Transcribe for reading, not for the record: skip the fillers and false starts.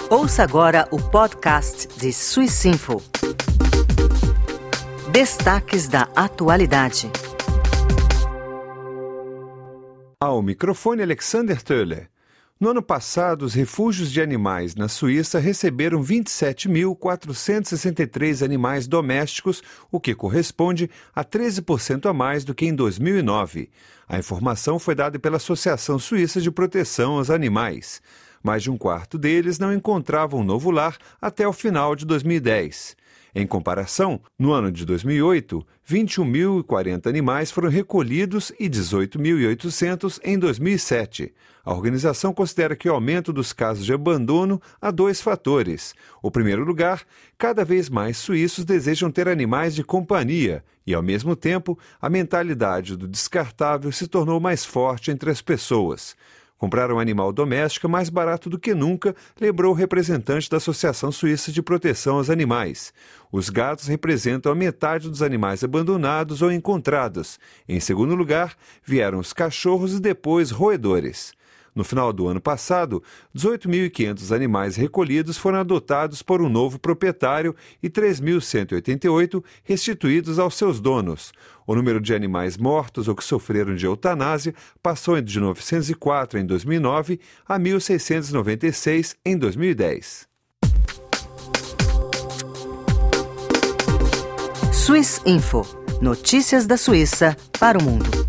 Ouça agora o podcast de Swissinfo. Destaques da atualidade. Ao microfone Alexander Töller. No ano passado, os refúgios de animais na Suíça receberam 27.463 animais domésticos, o que corresponde a 13% a mais do que em 2009. A informação foi dada pela Associação Suíça de Proteção aos Animais. Mais de um quarto deles não encontravam um novo lar até o final de 2010. Em comparação, no ano de 2008, 21.040 animais foram recolhidos e 18.800 em 2007. A organização considera que o aumento dos casos de abandono há dois fatores. O primeiro lugar, cada vez mais suíços desejam ter animais de companhia e, ao mesmo tempo, a mentalidade do descartável se tornou mais forte entre as pessoas. Comprar um animal doméstico é mais barato do que nunca, lembrou o representante da Associação Suíça de Proteção aos Animais. Os gatos representam a metade dos animais abandonados ou encontrados. Em segundo lugar, vieram os cachorros e depois roedores. No final do ano passado, 18.500 animais recolhidos foram adotados por um novo proprietário e 3.188 restituídos aos seus donos. O número de animais mortos ou que sofreram de eutanásia passou de 904 em 2009 a 1.696 em 2010. Swissinfo. Notícias da Suíça para o mundo.